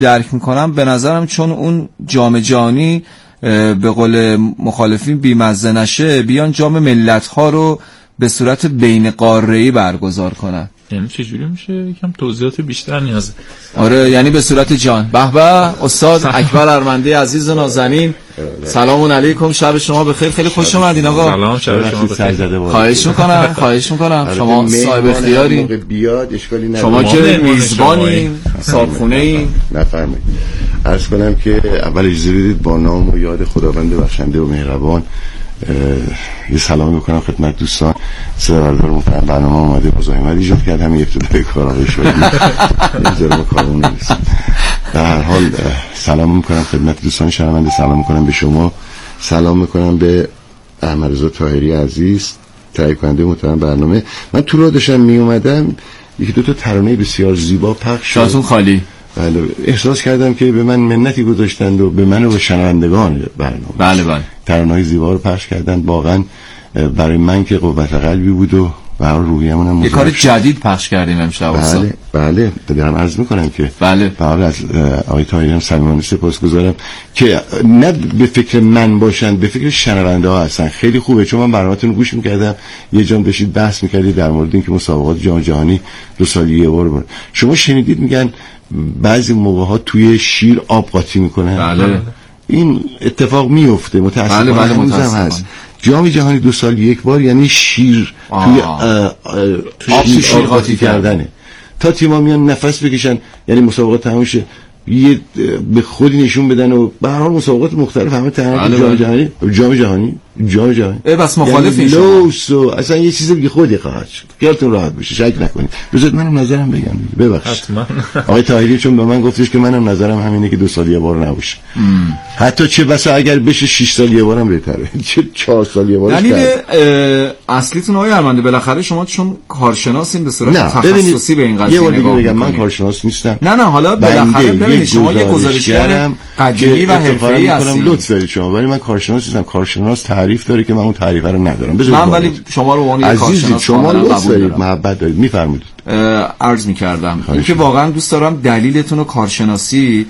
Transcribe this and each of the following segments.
درک میکنم به نظرم چون اون جام جهانی به قول مخالفین بیمزه نشه، بیان جام ملت‌ها رو به صورت بین قاره‌ای برگزار کنن. یعنی چجوری میشه؟ یکم توضیحات بیشتر نیازه. آره یعنی به صورت جان. به به استاد اکبر ارمندی عزیز و نازنین، سلام علیکم، شب شما بخیر. خیلی خوش اومدین آقا. سلام، شب شما بخیر. خواهش میکنم شما صاحب اختیارین، بیاد اشکالی نداره. شما که میزبانین، صاحبخونه این. نفرمایید. عرض کنم که اول اجازه بدید با نام و یاد خداوند بخشنده و مهربان یه سلام میکنم خدمت دوستان. سردار محترم برنامه اومده مزاحمت ایجاد کرد، همین ابتدای کارا بهش شد. نمیذارم کارو نمیرسه. در هر حال سلام میکنم خدمت دوستان شنونده، سلام میکنم به شما، سلام میکنم به احمد رضا طاهری عزیز تهیه کننده محترم برنامه. من تو راه داشتم می اومدم یکی دو تا ترانه بسیار زیبا پخش شد. شاتون خالی. بله احساس کردم که به من منتی گذاشتند و به من و به شنوندگان برنامه. بله. ترانه‌های زیبا رو پخش کردن، واقعا برای من که قوت قلبی بود و برای روحیه‌مون هم یه کار جدید پخش کردیم امشب. بله دارم عرض میکنم که بله به حال از آقای طاهری هم صمیمانه سپاسگزارم که نه به فکر من باشن، به فکر شنونده ها هستن. خیلی خوبه چون من برنامه‌تون رو گوش میکردم، یه جان داشتید بحث میکردید در مورد اینکه مسابقات جام جهانی 2 سال یه بار بود. شما شنیدید میگن بعضی موقع ها توی شیر آب قاطی میکنن. بله این اتفاق میفته متاسفانه. بله هنوز هم هست. جام جهانی 2 سال یک بار یعنی شیر توی آب شیر قاطی کردنه تا تیم‌ها میان نفس بکشن، یعنی مسابقات تموم شه یه به خودی نشون بدن و به هر حال مسابقات مختلف همه تحریک جام جهانی بس مخالفین یعنی لوسو اصلا یه چیز دیگه خودی خواهد شد. خیالتون راحت باشه، شک نکنید. بذارید منم نظرم بگم. ببخشید آقای طاهری چون به من گفتش که منم نظرم همینه که 2 سال یه بار نباشه. حتی چه بسا اگر بشه 6 سال یه بارم بهتره، چه 4 سال یه بارش. دلیل اصلیتون آقای ارمندی بالاخره شما چون کارشناسین به صورت تخصصی به این قضیه نگاه می‌کنید. بگم من کارشناس نیستم. نه حالا بالاخره ببینید شما یه گزارشگر قدیمی و حرفه‌ای هستید. لطف دارید شما، ولی من کارشناس نیستم. کارشناس تعریف داره که من اون تعریف رو ندارم. من ولی شما رو به عنوان کارشناس شما لطف دارید، محبت دارید. میفرمایید. عرض می‌کردم اینکه واقعا دوست دارم دلیلتون رو کارشناسی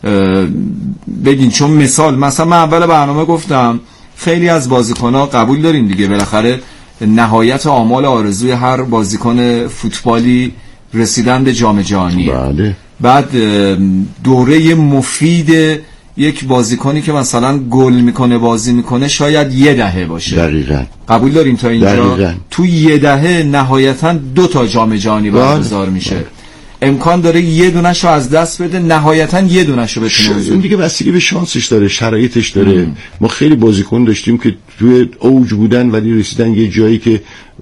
بگین. چون مثلا من اول برنامه گفتم خیلی از بازیکن‌ها قبول داریم دیگه، بالاخره نهایت آمال آرزوی هر بازیکن فوتبالی رسیدن به جام جهانی. بله. بعد دوره مفید یک بازیکنی که مثلا گل میکنه بازی میکنه شاید 10 دهه باشه. دقیقاً. قبول داریم تا اینجا؟ دقیقاً. تو 10 دهه نهایتاً 2 تا جام جهانی برگزار میشه. امکان داره یه دونه‌شو از دست بده، نهایتاً یه دونه‌شو بتونه این دیگه بستگی به شانسش داره، شرایطش داره. ما خیلی بازیکن داشتیم که توی اوج بودن ولی رسیدن یه جایی که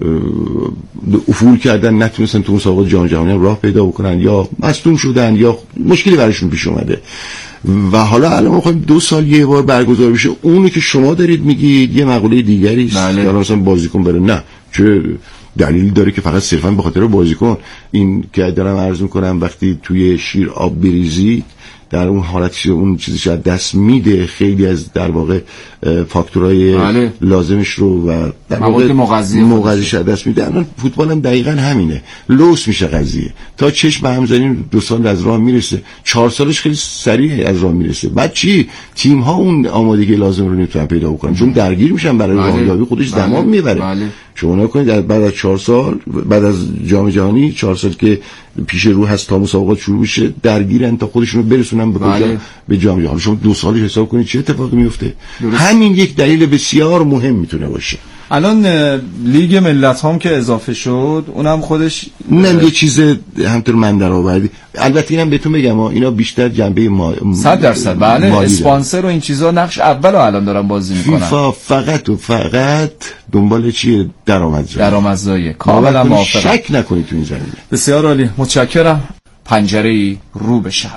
افول کردن، نتونستن تو مسابقات جام جهانی راه پیدا بکنن یا مصدوم شدن یا مشکلی براشون پیش اومده و حالا الان می‌خوایم 2 سال یه بار برگزار بشه. اونی که شما دارید میگید یه مقوله دیگری است. بله. یا مثلا بازیکن بره، نه چه دلیل داره که فقط صرفا به خاطر بازیکن. این که دارم عرض میکنم وقتی توی شیر آب بریزید در اون حالت اون چیزش از دست میده، خیلی از در واقع فاکتورهای بله. لازمش رو و در واقع مغذیش از دست میده. الان فوتبال هم دقیقاً همینه، لوس میشه قضیه. تا چشم همزنی 2 سال از راه میرسه، 4 سالش خیلی سریع از راه میرسه. بعد چی؟ تیم ها اون آمادگی لازم رو نمیتونن پیدا بکنن چون درگیر میشن برای راهیابی، خودش زمان میبره. بله. شما نکنید بعد از 4 سال بعد از جام جهانی 4 سال که پیش رو هست تا مسابقات شروع بشه درگیرن تا خودشون رو برسونن به کجا؟ به جام جهانی. شما 2 سالش حساب کنید چه اتفاقی میفته. همین یک دلیل بسیار مهم میتونه باشه. الان لیگ ملت هم که اضافه شد اونم خودش یه چیز همطور من در آوردی. البته اینم بهتون بگم اینا بیشتر جنبه 100% بله اسپانسر و این چیزا نقش اولو الان دارن بازی میکنن. فیفا فقط و فقط دنبال چیه؟ درآمدزایی. کاملا موافقم. شک نکنید تو این زمینه. بسیار عالی، متشکرم. پنجره‌ای رو به شهر.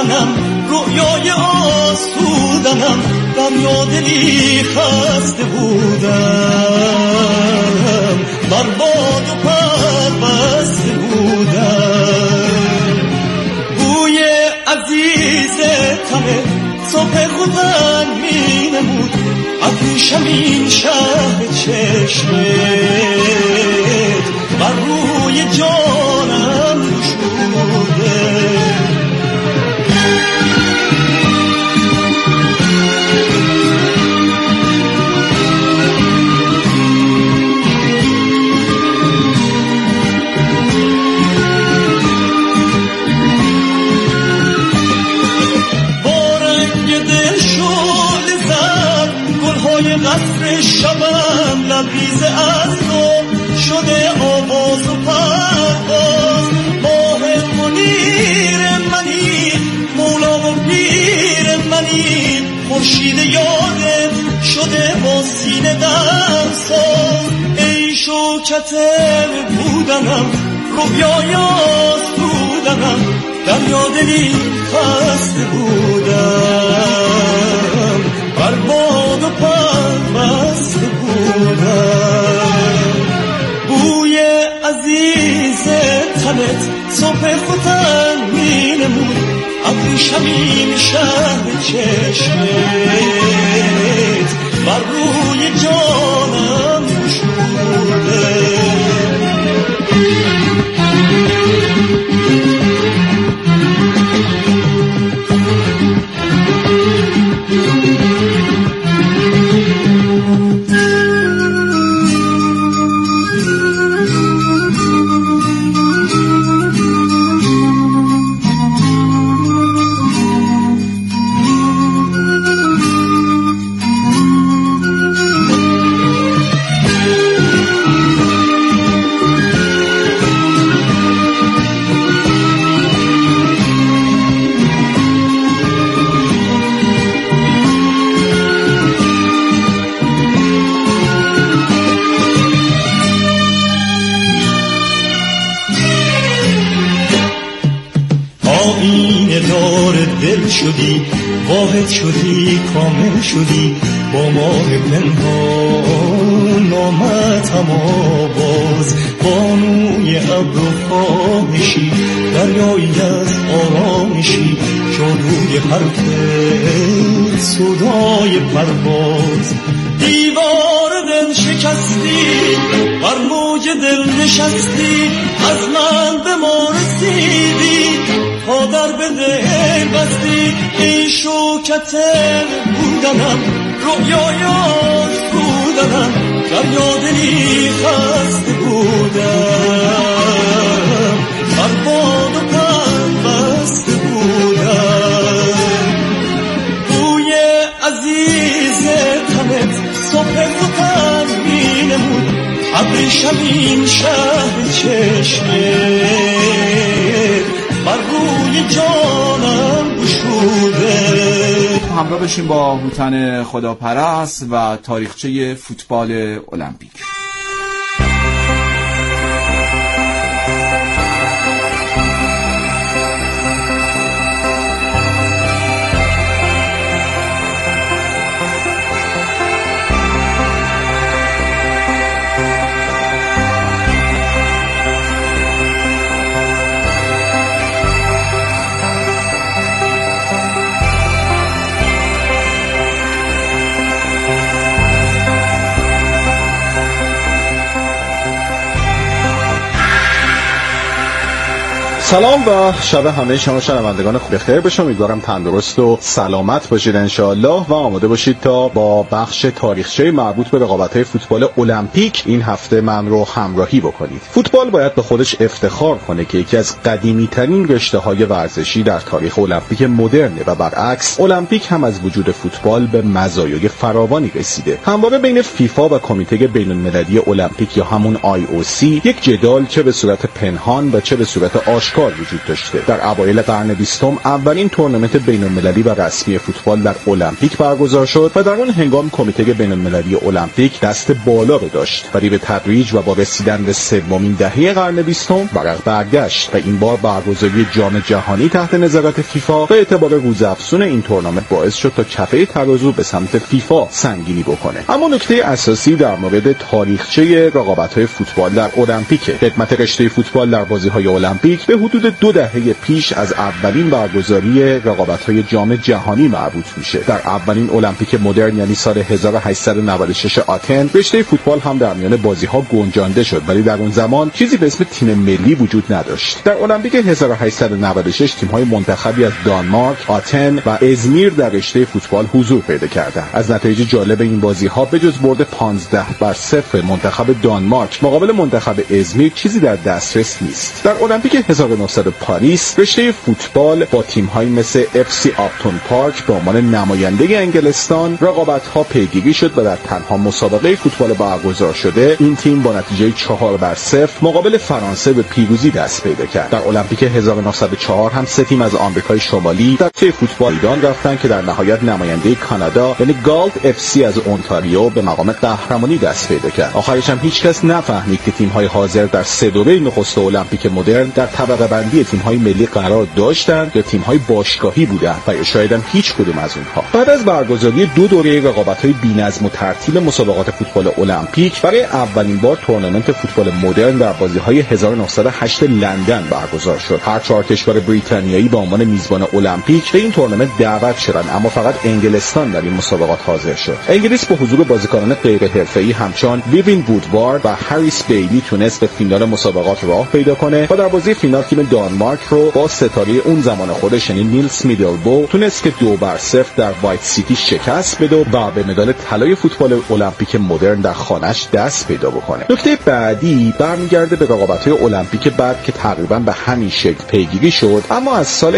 بودنم رویای آسودنم دریا دلی خسته بودم بر باد و پر بسته بودم بوی عزیز تنه صبح خودن می نمود ابریشم این شهر چشمت بر روی جانم نشوده قصر شبم لبریز از تو شده آواز و پرواز ماه منیر منی مولا و پیر منی خورشید یادم شده با سینه در ساز ای شوکت بودنم رویای آسودنم دریا دلی خسته بودم بر باد و پر بسته بودم بوی عزیز تنت صبح خودم می نمود ابریشم این شهر چشمت بر روی جانم نشوده شدی واحد شدی کامل شدی با ماه پنهان نامتم آواز بانوی ابر و خواهشی دریایی از آرامشی جادوی حرفت صدای پرواز دیوار دل شکستی بر موج دل نشستی از من به ما رسیدی تا در به دل بستی این شوکت بودنم رویای آسودنم دریا دلی خسته بودم بر باد و پر بسته بودم بوی عزیز تنت صبح خودم می نمود ابریشم این شهر چشمت بر روی جانم گشوده. همراه بشیم با هوتن خداپرست و تاریخچه فوتبال المپیک. سلام و شب همه شما شنوندگان خوب بخیر باشه. امیدوارم تندرست و سلامت باشید انشاءالله و آماده باشید تا با بخش تاریخچه مربوط به رقابت‌های فوتبال المپیک این هفته من رو همراهی بکنید. فوتبال باید به خودش افتخار کنه که یکی از قدیمی‌ترین رشته‌های ورزشی در تاریخ المپیک مدرنه و برعکس المپیک هم از وجود فوتبال به مزایای فراوانی رسیده. همواره بین فیفا و کمیته بین‌المللی المپیک یا همون IOC یک جدال چه به صورت پنهان و چه به صورت آشکار فوتبال وجود داشته. در اوایل قرن 20 اولین تورنمنت بین‌المللی و رسمی فوتبال در المپیک برگزار شد و در اون هنگام کمیته بین‌المللی المپیک دست بالا رو داشت، ولی به تدریج و با رسیدن به سومین دهه قرن 20 ورق برگشت و این بار برگزاری جام جهانی تحت نظارت فیفا و اعتبار روزافزون این تورنمنت باعث شد تا کفه ترازو به سمت فیفا سنگینی بکنه. اما نکته اساسی در مورد تاریخچه رقابت‌های فوتبال در المپیک، خدمت رشته فوتبال در بازی‌های المپیک به حدود 2 دهه پیش از اولین برگزاری رقابت‌های جام جهانی مربوط میشه. در اولین المپیک مدرن یعنی سال 1896 آتن، رشته فوتبال هم در میان بازی‌ها گنجانده شد، ولی در اون زمان چیزی به اسم تیم ملی وجود نداشت. در المپیک 1896 تیم‌های منتخبی از دانمارک، آتن و ازمیر در رشته فوتبال حضور پیدا کردند. از نتایج جالب این بازی‌ها به جز برد 15-0 منتخب دانمارک مقابل منتخب ازمیر چیزی در دسترس نیست. در المپیک 1900 پاریس رشته فوتبال با تیم‌هایی مثل FC آپتون پارک به عنوان نماینده انگلستان رقابت‌ها پیگیری شد و در تنها مسابقه فوتبال برگزار شده این تیم با نتیجه 4-0 مقابل فرانسه به پیروزی دست پیدا کرد. در المپیک 1904 هم 3 تیم از آمریکای شمالی در تیم فوتبال ایران رفتند که در نهایت نماینده کانادا یعنی گالد FC از اونتاریو به مقام قهرمانی دست پیدا کرد. آخرش هم هیچ کس نفهمید که تیم‌های حاضر در 3 دوره نخست المپیک مدرن در طبقه بندی تیم‌های ملی قرار داشتند یا تیم‌های باشگاهی بودند و شاید هم هیچ کدوم از اونها. بعد از برگزاری 2 دوره رقابت‌های بی‌نظم و ترتیب مسابقات فوتبال المپیک، برای اولین بار تورنمنت فوتبال مدرن در بازی‌های 1908 لندن برگزار شد. هر 4 کشور بریتانیایی به عنوان میزبان المپیک به این تورنمنت دعوت شدند، اما فقط انگلستان در این مسابقات حاضر شد. انگلیس با حضور بازیکنان غیر حرفه‌ای همچون ویوین وودوارد و هریس بیلی تونست به فینال مسابقات راه پیدا کنه و در بازی فینال تیم دانمارک رو با ستاره اون زمان خودش یعنی نیلس میدلبو تونست که 2-0 در وایت سیتی شکست بده و به مدال طلای فوتبال المپیک مدرن در خانه‌اش دست پیدا بکنه. نکته بعدی برمیگرده به رقابت‌های المپیک بعد که تقریبا به همین شکل پیگیری شد، اما از سال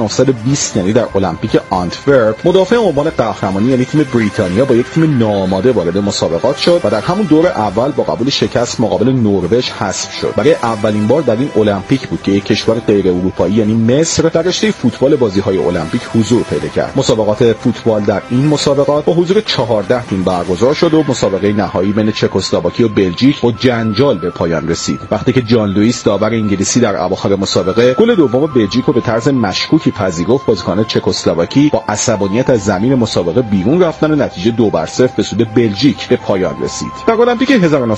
1920 یعنی در المپیک آنتورپ مدافع عنوان قهرمانی یعنی تیم بریتانیا با یک تیم ناآماده وارد مسابقات شد و در همون دور اول با قبول شکست مقابل نروژ حذف شد. برای اولین بار در این المپیک بود که یک کشور غیر اروپایی یعنی مصر در رشته فوتبال بازی‌های المپیک حضور پیدا کرد. مسابقات فوتبال در این مسابقات با حضور 14 تیم برگزار شد و مسابقه نهایی بین چکسلواکی و بلژیک با جنجال به پایان رسید. وقتی که جان لوئیس داور انگلیسی در اواخر مسابقه گل دوم بلژیک رو به طرز مشکوکی پذیرفت، بازیکنان چکسلواکی با عصبانیت از زمین مسابقه بیرون رفتن و نتیجه 2-0 به سود بلژیک به پایان رسید. در المپیک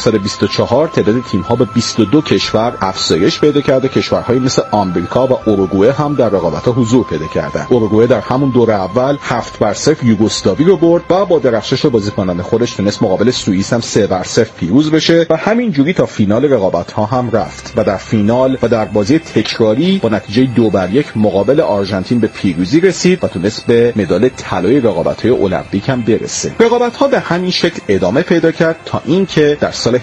1924 تعداد تیم‌ها به 22 کشور افزایش پیدا کرد و کشورهایی مثل آمریکا و اوروگوئه هم در رقابت‌ها حضور پیدا کردند. اوروگوئه در همون دور اول 7-0 یوگسلاوی رو برد و با درخشش بازیکنان خودش تونست مقابل سوئیس هم 3-0 پیروز بشه و همین جوری تا فینال رقابت‌ها هم رفت و در فینال و در بازی تکراری با نتیجه 2-1 مقابل آرژانتین به پیروزی رسید و تونست به مدال طلای رقابت‌های المپیک هم برسه. رقابت‌ها به همین شکل ادامه پیدا کرد تا اینکه در سال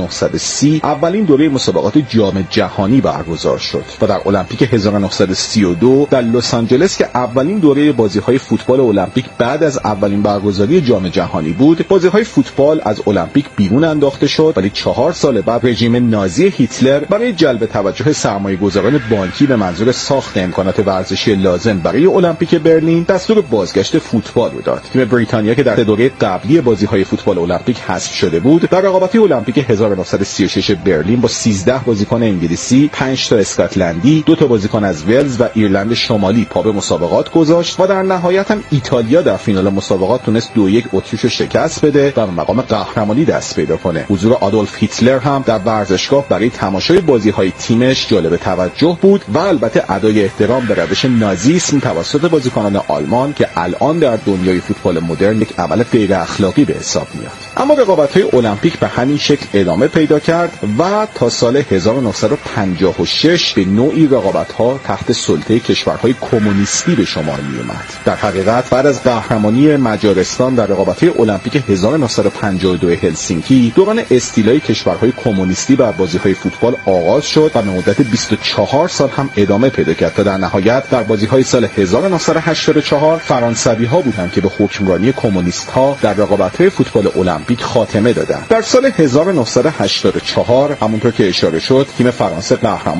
1930 اولین دوره مسابقات جام جهانی برگزار شد و در المپیک 1932 در لس آنجلس که اولین دوره بازی‌های فوتبال المپیک بعد از اولین برگزاری جام جهانی بود، بازی‌های فوتبال از المپیک بیرون انداخته شد، ولی 4 سال بعد رژیم نازی هیتلر برای جلب توجه سرمایه‌گذاران بانکی به منظور ساخت امکانات ورزشی لازم برای المپیک برلین دستور بازگشت فوتبال رو داد. تیم بریتانیا که در دوره قبلی بازی‌های فوتبال المپیک حذف شده بود، در رقابت‌های المپیک 1936 برلین با 13 بازیکن انگلیسی، 5 تا اسکاتلندی، 2 تا بازیکن از ولز و ایرلند شمالی پا به مسابقات گذاشت و در نهایت هم ایتالیا در فینال مسابقات تونست 2-1 اتریش رو شکست بده و به مقام قهرمانی دست پیدا کنه. حضور آدولف هیتلر هم در ورزشگاه برای تماشای بازی‌های تیمش جالب توجه بود و البته ادای احترام به روش نازیسم توسط بازیکنان آلمان که الان در دنیای فوتبال مدرن یک عمل غیر اخلاقی به حساب میاد. اما رقابت‌های المپیک به همین شکل ادامه پیدا کرد و تا سال 1956 به نوعی رقابت‌ها تحت سلطه کشورهای کمونیستی به شمار می‌آمد. در حقیقت بعد از قهرمانی مجارستان در رقابت‌های المپیک 1952 هلسینکی، دوران استیلای کشورهای کمونیستی بر بازی‌های فوتبال آغاز شد و به مدت 24 سال هم ادامه پیدا کرد تا در نهایت در بازی‌های سال 1984 فرانسوی‌ها بودند که به حکمرانی کمونیست‌ها در رقابت‌های فوتبال المپیک خاتمه دادند. در سال 1984 همونطور که اشاره شد تیم فرانسه قهرمان شد و در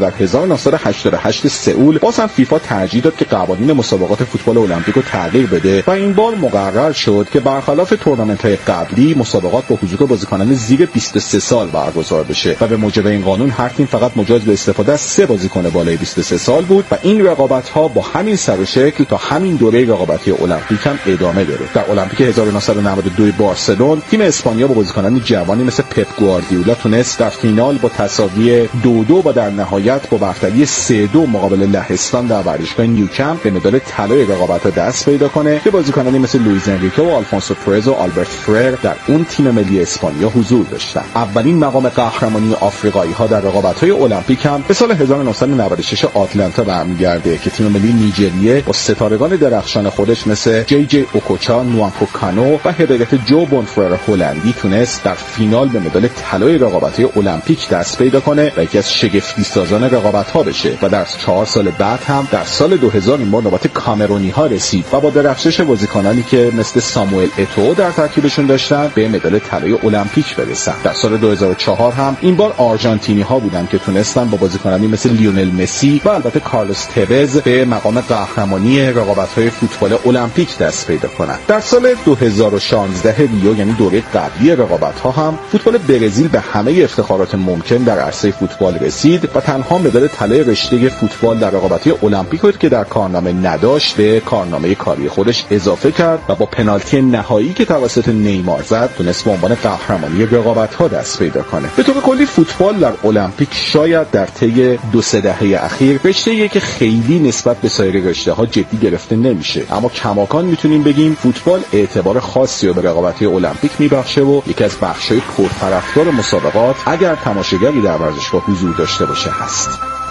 در 1988 سئول باز هم فیفا ترجیح داد که قوانین مسابقات فوتبال المپیک رو تغییر بده و این بار مقرر شد که برخلاف تورنمنت‌های قبلی مسابقات با حضور بازیکنان زیر 23 سال برگزار بشه و به موجب این قانون هر تیم فقط مجاز به استفاده از 3 بازیکن بالای 23 سال بود و این رقابت‌ها با همین سر و شکل تا همین دوره رقابتی المپیک هم ادامه داره. در المپیک 1992 بارسلون تیم اسپانیا با بازیکنان جوانی مثل پپ گواردیولا تونست در فینال با تساوی 2-2 و در نهایت با برتری 3-2 مقابل لهستان در ورزشگاه نیوکمپ به مدال طلای رقابت‌ها دست پیدا کنه که بازیکنانی مثل لوئیز انریکه و آلفونسو پرز و آلبرت فرر در اون تیم ملی اسپانیا حضور داشتند. اولین مقام قهرمانی آفریقایی‌ها در رقابت‌های المپیک هم به سال 1996 آتلانتا برمیگرده که تیم ملی نیجریه با ستارگان درخشان خودش مثل جی جی اوکوچا، نوانکو کانو و هدایت جو بونفرر هلندی تونست در فینال به مدال طلای رقابت‌های المپیک دست پیدا کنه و یکی از شگفت‌سازان رقابت‌ها بشه و در 4 سال بعد هم در سال 2000 این بار نوبت کامرونی‌ها رسید و با درخشش بازیکنانی که مثل ساموئل اتو در ترکیبشون داشتن به مدال طلای المپیک برسن. در سال 2004 هم این بار آرژانتینی‌ها بودن که تونستن با بازیکنانی مثل لیونل مسی و البته کارلوس توز به مقام قهرمانی رقابت‌های فوتبال المپیک دست پیدا کنند. در سال 2016 ریو یعنی دوره قبلی رقابت‌ها هم فوتبال برزیل به همه افتخارات ممکن در عرصه فوتبال رسید و تنها مدال طلای رشته فوتبال در رقابت‌های المپیک رو که در کارنامه نداشت به کارنامه کاری خودش اضافه کرد و با پنالتی نهایی که توسط نیمار زد تونست به عنوان قهرمانی رقابت‌ها دست پیدا کنه. به طور کلی فوتبال در المپیک شاید در طی 2-3 دهه اخیر رشته‌ایه که خیلی نسبت به سایر رشته‌ها جدی گرفته نمیشه، اما کماکان میتونیم بگیم فوتبال اعتبار خاصی رو به رقابت‌های المپیک میبخشه و یکی از بخش‌های پرطرفدار مسابقات اگر تماشاگری در ورزشگاه حضور داشته باشه هست.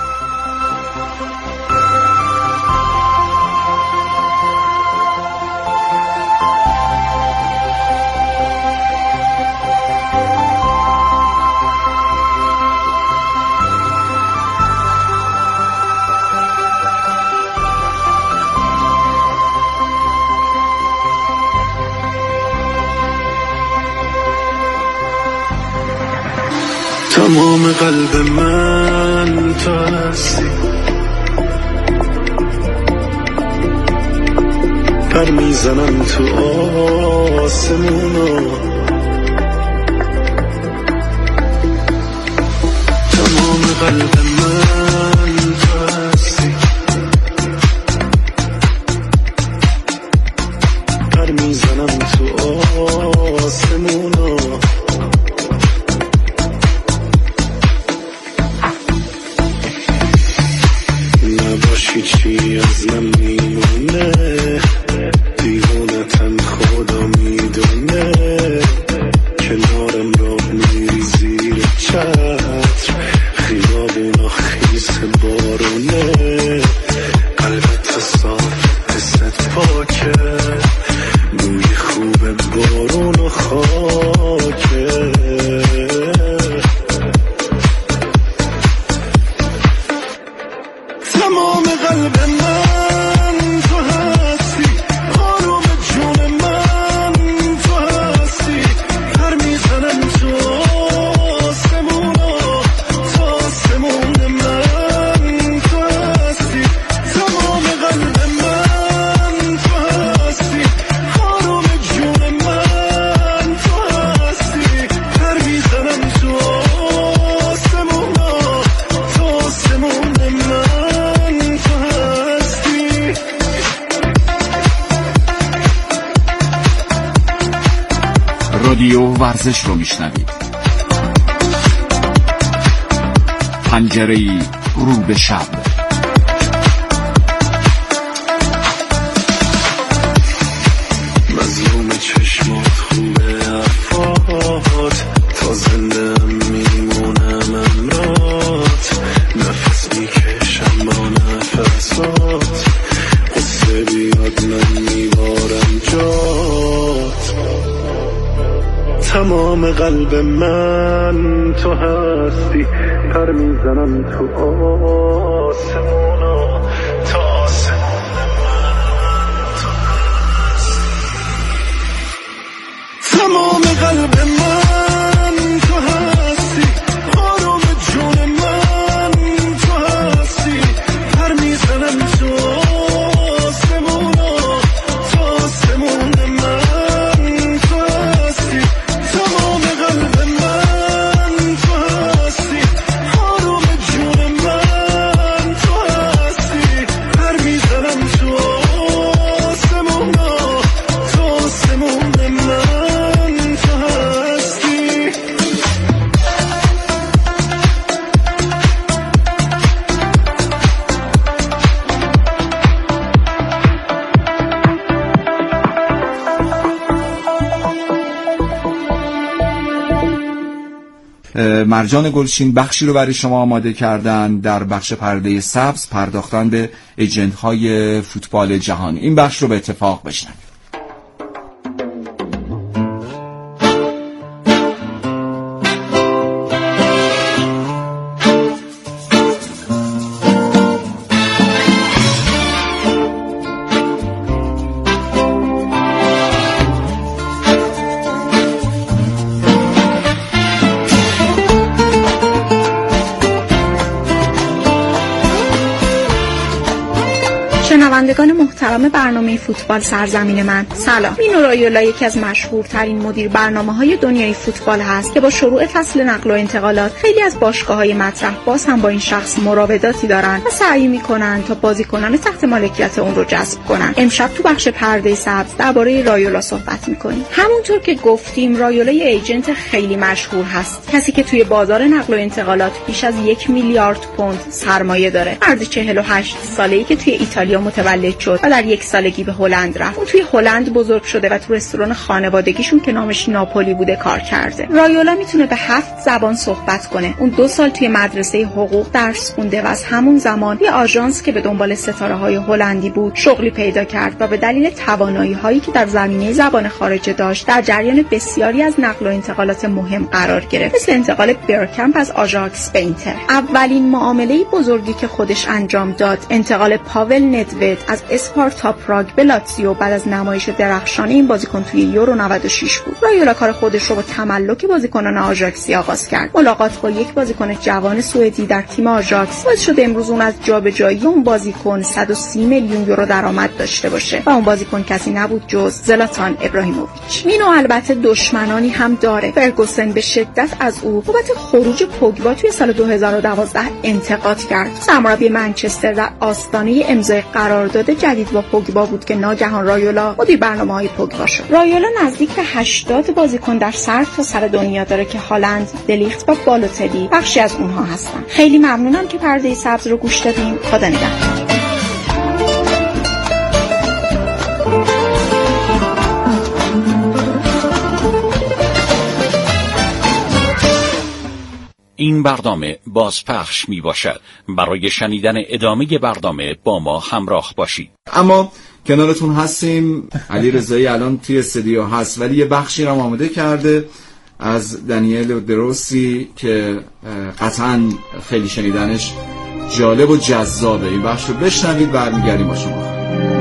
تمام قلب من تو هستی، پر میزنم تو آسمونا، تمام قلب من تو هستی، پر میزنم تو آسمونا، هیچی از من میمونه، دیوانتم خدا میدونه، کنارم راه میری زیر چتر، خیابونا خیس بارونه، قلبت صاف حست پاکه، بوی خوب بارون و خاکه، تمام قلب من تو هستی، آروم جون من تو هستی، پر میزنم تو آسمونا، تو آسمون من تو هستی، تمام قلب من تو هستی، آروم جون من تو هستی، پر میزنم تو آسمونا، تو آسمون من. رادیو ورزش رو میشنوید. پنجره‌ای رو به شب. مظلوم چشمات خوبه حرفات، تا زنده میمونم امرات، نفس میکشم با نفسات، قصه بیاد من میبارم جات، تمام قلب من تو هستی، پر میزنم تو آسمونا، تو آسمون من تو هستی، تمام قلب من تو هستی، آروم جون من تو مرجان گلچین بخشی رو برای شما آماده کردن. در بخش پرده سبز پرداختن به ایجنت‌های فوتبال جهانی. این بخش رو به اتفاق بشنوید. شنوندگان محترم برنامه فوتبال سرزمین من، سلام. مینو رایولا یکی از مشهورترین مدیر برنامه‌های دنیای فوتبال هست که با شروع فصل نقل و انتقالات خیلی از باشگاه‌های مطرح باز هم با این شخص مراوداتی دارن و سعی می‌کنن تا بازیکنان تحت مالکیت اون رو جذب کنن. امشب تو بخش پرده سبز درباره رایولا صحبت می‌کنیم. همونطور که گفتیم رایولا یه ایجنت خیلی مشهور هست، کسی که توی بازار نقل و انتقالات بیش از 1 میلیارد پوند سرمایه داره. مرد 48 ساله‌ای که توی ایتالیا متولد شد و در 1 سالگی به هلند رفت. اون توی هلند بزرگ شده و تو رستوران خانوادگیشون که نامش ناپولی بوده کار کرده. رایولا میتونه به 7 زبان صحبت کنه. اون 2 سال توی مدرسه حقوق درس خونده و از همون زمان یه آژانس که به دنبال ستاره‌های هلندی بود شغلی پیدا کرد و به دلیل توانایی‌هایی که در زمینه زبان خارجه داشت در جریان بسیاری از نقل و انتقالات مهم قرار گرفت، مثل انتقال برکمپ از آژاکس به اینتر. اولین معامله بزرگی که خودش انجام داد انتقال پاول ندوید از اسپارتا پراگ به لاتزیو بعد از نمایش درخشان این بازیکن توی یورو 96 بود. رایولا کار خودش رو با تملک بازیکنان آژاکسی آغاز کرد. ملاقات با یک بازیکن جوان سوئدی در تیم آژاکس باعث شد امروز اون از جابجایی اون بازیکن 130 میلیون یورو درآمد داشته باشه و اون بازیکن کسی نبود جز زلاتان ابراهیموویچ. مینو البته دشمنانی هم داره. فرگوسن به شدت از او بابت خروج پوگبا توی سال 2012 انتقاد کرد. سرمربی منچستر در آستانه امضای قرارداد جدید با پوگبا بود که ناگهان رایولا مدیر برنامه‌های پوگبا شد. رایولا نزدیک به 80 بازیکن در سر تا سر دنیا داره که هالند، دلیخت و بالوتلی بخشی از اونها هستن. خیلی ممنونم که پرده سبز رو گوش دادین. خدا نگهدار. این برنامه بازپخش می باشد. برای شنیدن ادامه برنامه با ما همراه باشید. اما کنارتون هستیم. علی رضایی الان توی استودیو هست ولی یه بخشی رو آماده کرده از دانیل دروسی که قطعاً خیلی شنیدنش جالب و جذابه. این بخش رو بشنوید برمیگردیم با شما.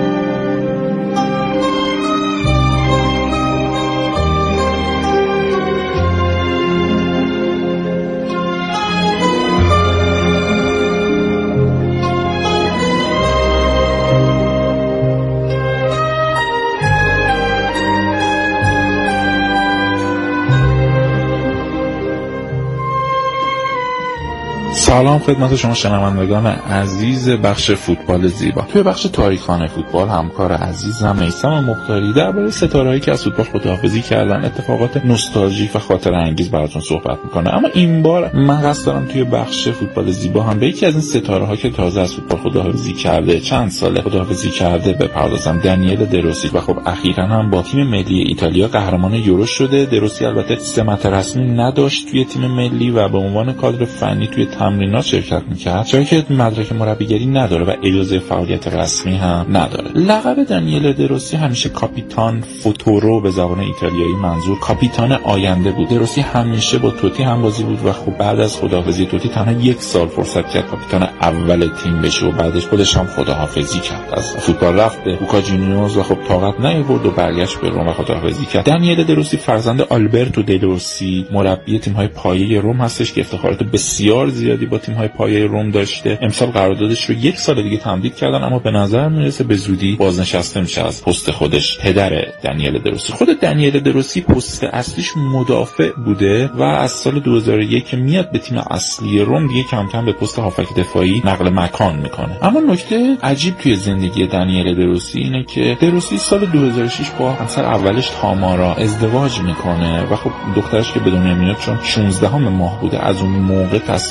سلام خدمت شما شنوندگان عزیز بخش فوتبال زیبا. توی بخش تاریخانه فوتبال همکار عزیزم میثم مختاری درباره ستارهایی که از فوتبال خداحافظی کردن، اتفاقات نوستالژیک و خاطره انگیز براتون صحبت میکنه. اما این بار من قصد دارم توی بخش فوتبال زیبا هم به یکی از این ستاره‌ها که تازه از فوتبال خداحافظی کرده، چند ساله خداحافظی کرده بپردازم. دانیل دروسی و خب اخیراً هم با تیم ملی ایتالیا قهرمان یورو شده. دروسی البته سمت رسمی نداشت توی تیم ملی و به عنوان کادر فنی توی تمرینات شرکت میکرد، چرا که مدرک مربیگری نداره و اجازه فعالیت رسمی هم نداره. لقب دانیل دروسی همیشه کاپیتان فوتورو به زبان ایتالیایی منظور کاپیتان آینده بود. دروسی همیشه با توتی هم بازی بود و خب بعد از خداحافظی توتی تنها 1 سال فرصت کرد کاپیتان اول تیم بشه و بعدش خودش هم خداحافظی کرد. از فوتبال رفت به بوکا جونیورز و خب طاقت نیاورد و برگشت به روم و خداحافظی کرد. دانیل دروسی فرزند آلبرتو دروسی مربی تیم‌های پایه روم هستش که افتخارات بسیار زیادی با تیم‌های پایه روم داشته. امسال قراردادش رو 1 سال دیگه تمدید کردن اما به نظر میرسه به زودی بازنشسته میشه از پست خودش. پدر دانیل دروسی، خود دانیل دروسی پست اصلیش مدافع بوده و از سال 2001 که میاد به تیم اصلی روم دیگه کم کم به پست هافک دفاعی نقل مکان میکنه. اما نکته عجیب توی زندگی دانیل دروسی اینه که دروسی سال 2006 با همسر اولش تامارا ازدواج میکنه و خب دخترش که به دنیا میاد چون 16 ماه بوده از اون موقع تصمیم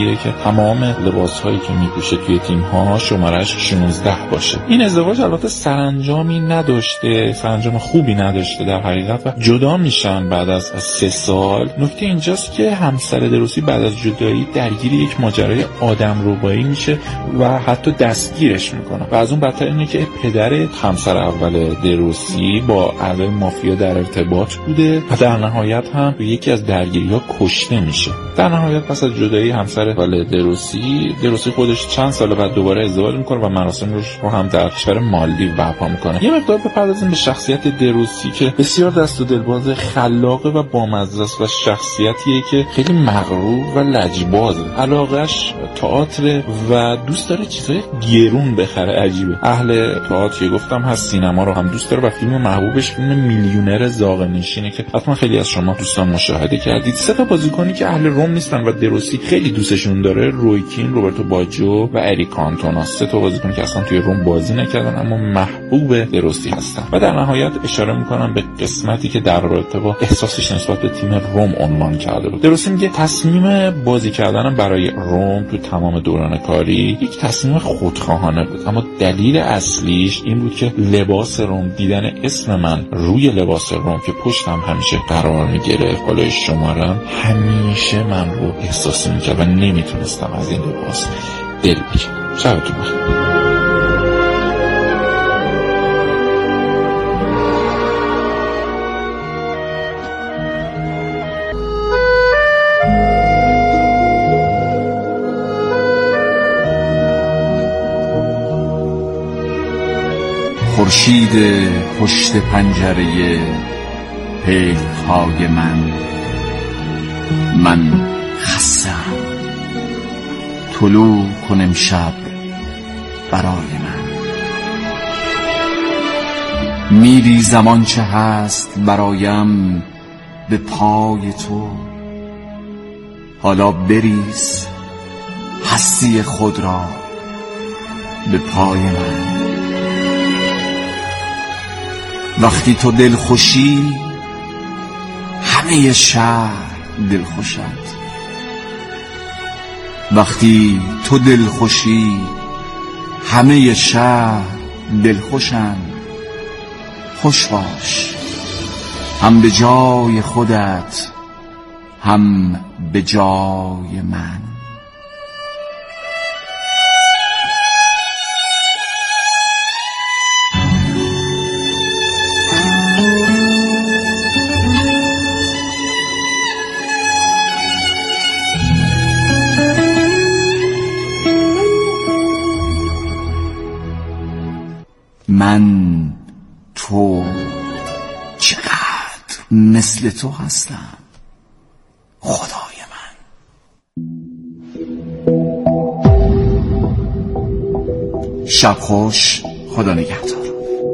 میگیره که تمام لباس‌هایی که میپوشه توی تیم‌ها شمارش 16 باشه. این ازدواج البته سرانجامی نداشته، سرانجام خوبی نداشته در حقیقت، و جدا میشن بعد از 3 سال. نکته اینجاست که همسر دروسی بعد از جدایی درگیر یک ماجرای آدمربایی میشه و حتی دستگیرش میکنه. و از اون بدتر اینه که پدر همسر اول دروسی با اعضای مافیا در ارتباط بوده و در نهایت هم به یکی از درگیری‌ها کشته میشه. در نهایت پس از جدایی همسر اول دروسی خودش چند سال بعد دوباره ازدواج میکنه و مراسمش رو هم در کشور مالدیو برپا میکنه. یه مقدار بپردازیم به شخصیت دروسی که بسیار دست و دلباز، خلاقه و بامزه است و شخصیتیه که خیلی مغرور و لجبازه. علاقش تئاتر و دوست داره چیزای گرون بخره. عجیبه. اهل تئاتر گفتم هست، سینما رو هم دوست داره و فیلم محبوبش فیلم میلیونر زاغ‌نشینه که حتما خیلی از شما دوستان مشاهده کردید. 3 تا بازیکنی که اهل روم نیستن و دروسی خیلی دوستشون داره، روی کین، روبرتو باجو و اریک کانتونا. 3 تا بازیکن که اصلا توی روم بازی نکردن اما محبوب دروسی هستن. و در نهایت اشاره میکنم به قسمتی که در رابطه با احساسش نسبت به تیم روم عنوان کرده بود. دروسی میگه تصمیم بازی کردن برای روم تو تمام دوران کاری یک تصمیم خودخواهانه بود، اما دلیل اصلیش این بود که لباس روم، دیدن اسم من روی لباس روم که پشتم همیشه قرار میگرفت بالای شمارم، همیشه من رو احساسی میکرد و نمیتونستم از این لباس دل بکنم. شبتون بخیر. خورشید پشت پنجره پیک‌های من خستم، طلوع کن امشب برای من. میریزم آنچه هست برایم به پای تو، حالا بریز هستی خود را به پای من. وقتی تو دلخوشی همه شهر دلخوشند، وقتی تو دلخوشی همه شهر دلخوشند. خوش باش، هم به جای خودت هم به جای من. من تو چقدر مثل تو هستم خدای من. شب خوش، خدا نگهدار.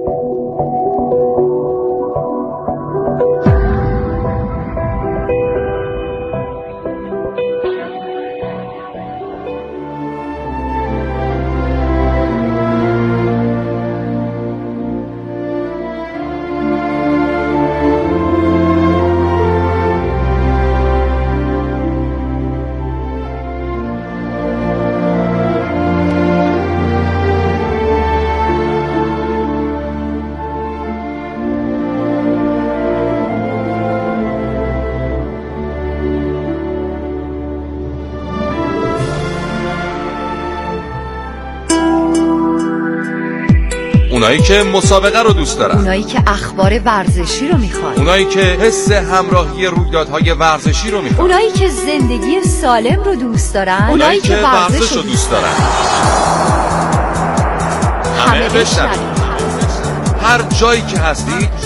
اونایی که مسابقه رو دوست دارن، اونایی که اخبار ورزشی رو میخوان، اونایی که حس همراهی رویدادهای ورزشی رو میخوان، اونایی که زندگی سالم رو دوست دارن، اونایی که ورزش رو دوست دارن. همه بشنوید. هر جایی که هستید